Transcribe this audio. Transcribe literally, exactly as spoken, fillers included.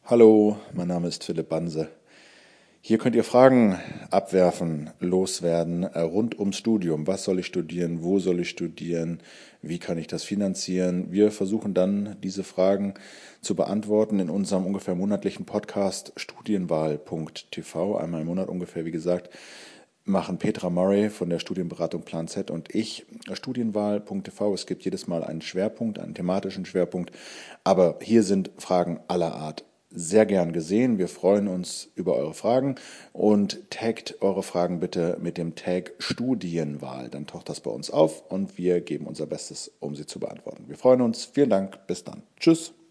Hallo, mein Name ist Philipp Banse. Hier könnt ihr Fragen abwerfen, loswerden äh, rund ums Studium. Was soll ich studieren? Wo soll ich studieren? Wie kann ich das finanzieren? Wir versuchen dann, diese Fragen zu beantworten in unserem ungefähr monatlichen Podcast studienwahl punkt t v. Einmal im Monat ungefähr, wie gesagt, machen Petra Murray von der Studienberatung Plan Z und ich studienwahl punkt t v. Es gibt jedes Mal einen Schwerpunkt, einen thematischen Schwerpunkt, aber hier sind Fragen aller Art sehr gern gesehen. Wir freuen uns über eure Fragen und taggt eure Fragen bitte mit dem Tag Studienwahl. Dann taucht das bei uns auf und wir geben unser Bestes, um sie zu beantworten. Wir freuen uns. Vielen Dank. Bis dann. Tschüss.